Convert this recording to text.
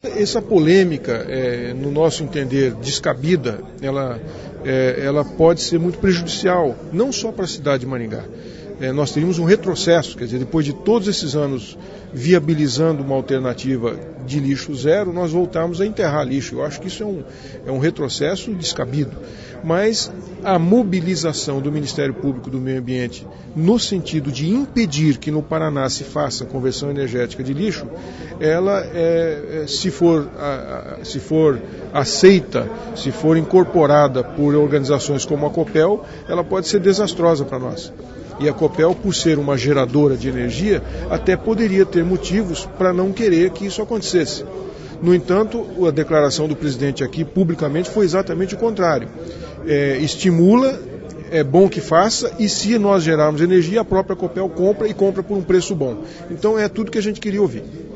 Essa polêmica, no nosso entender, descabida, ela pode ser muito prejudicial, não só para a cidade de Maringá. Nós teríamos um retrocesso, quer dizer, depois de todos esses anos viabilizando uma alternativa de lixo zero, nós voltamos a enterrar lixo. Eu acho que isso é um retrocesso descabido. Mas a mobilização do Ministério Público do Meio Ambiente no sentido de impedir que no Paraná se faça conversão energética de lixo, ela, se for aceita, se for incorporada por organizações como a Copel, ela pode ser desastrosa para nós. E a Copel, por ser uma geradora de energia, até poderia ter motivos para não querer que isso acontecesse. No entanto, a declaração do presidente aqui publicamente foi exatamente o contrário. Estimula, é bom que faça, e se nós gerarmos energia, a própria Copel compra e compra por um preço bom. Então é tudo que a gente queria ouvir.